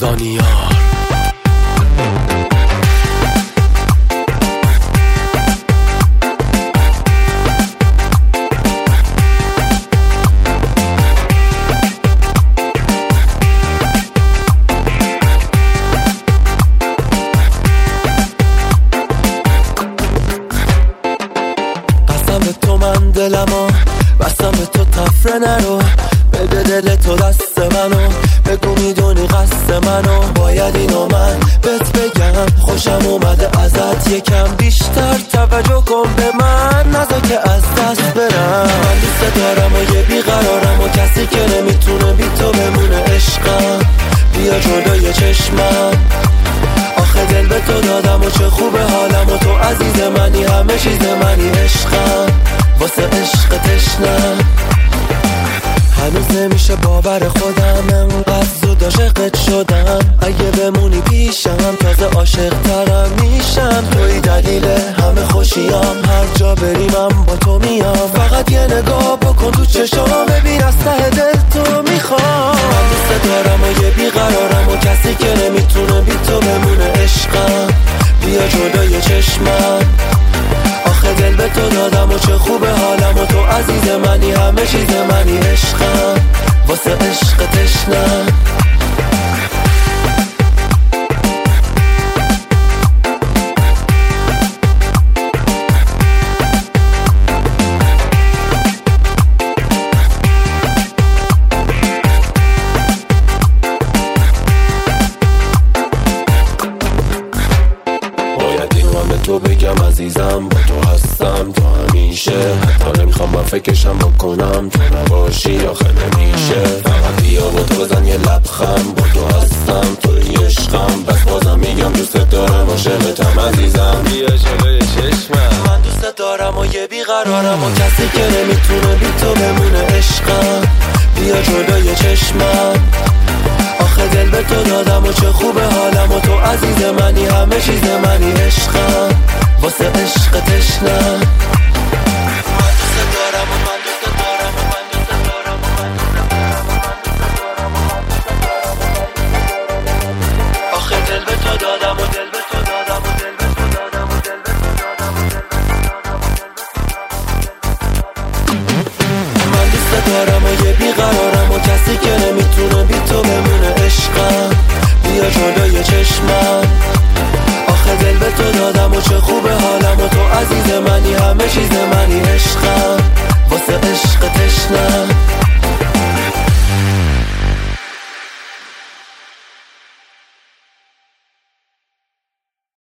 زانیار. قسم به تو من دلمو بستم به تو تفره نرو، بده دل تو دست منو، بگو میدونی قصد منو. باید اینو من بهت بگم، خوشم اومده ازت یکم بیشتر توجه کن به من، نذار که از دست برم. من دوست دارم و یه بیقرارم و کسی که نمیتونه بی تو بمونه عشقم. بیا جلوی چشمم، آخه دل به تو دادم و چه خوبه حالم و تو عزیز منی، همه چیز منی عشقم، واسه عشق تشنم. هنوز نمیشه باور خودم انقدر زود عاشقت شدم. اگه بمونی پیشم تازه عاشق ترم میشم. توی دلیل همه خوشیام، هر جا بریمم با تو میام. فقط یه نگاه بکن تو چشام، ببین از ته دل تو میخوام. من دوست دارم و یه بیقرارم و کسی که نمیتونه بی تو بمونه عشقم. بیا جلوی چشمم، آخه دل به تو دادم و چه خوبه حالم و تو عزیز منی، همه چیز منی عشقم، واسه عشق تشنم. تو بگم عزیزم با تو هستم تو همیشه، حتی نمیخوام من فکرشم بکنم تو نباشی آخه نمیشه. فقط بیا با تو بزن یه لبخند، با تو هستم توی عشقم، بس بازم میگم دوست دارم عاشقتم عزیزم. بیا جلوی چشمم، من دوست دارم و یه بیقرارم و کسی که نمیتونه بی تو بمونه عشقم. بیا جلوی چشمم، آخه دل به تو دادم و چه خوبه حالم و تو عزیز منی، همه چیز منی عشقم، واسه عشق تشنم. من دوست دارم و من دوست دارم و من دوست دارم و من دوست دارم و من آخه دل به تو دادم و دل به تو دادم و دل به تو دادم و دل به تو دادم و دل به تو دادم و دل به تو دادم. من دوست دارم و یه بیقرارم و کسی که نمیتونه بی تو بمونه عشقم. بیا جلوی چشمم، آخه دل به تو دادم و چه خوبه حالم و تو عزیز منی، همه چیز منی عشقم، واسه عشق تشنم.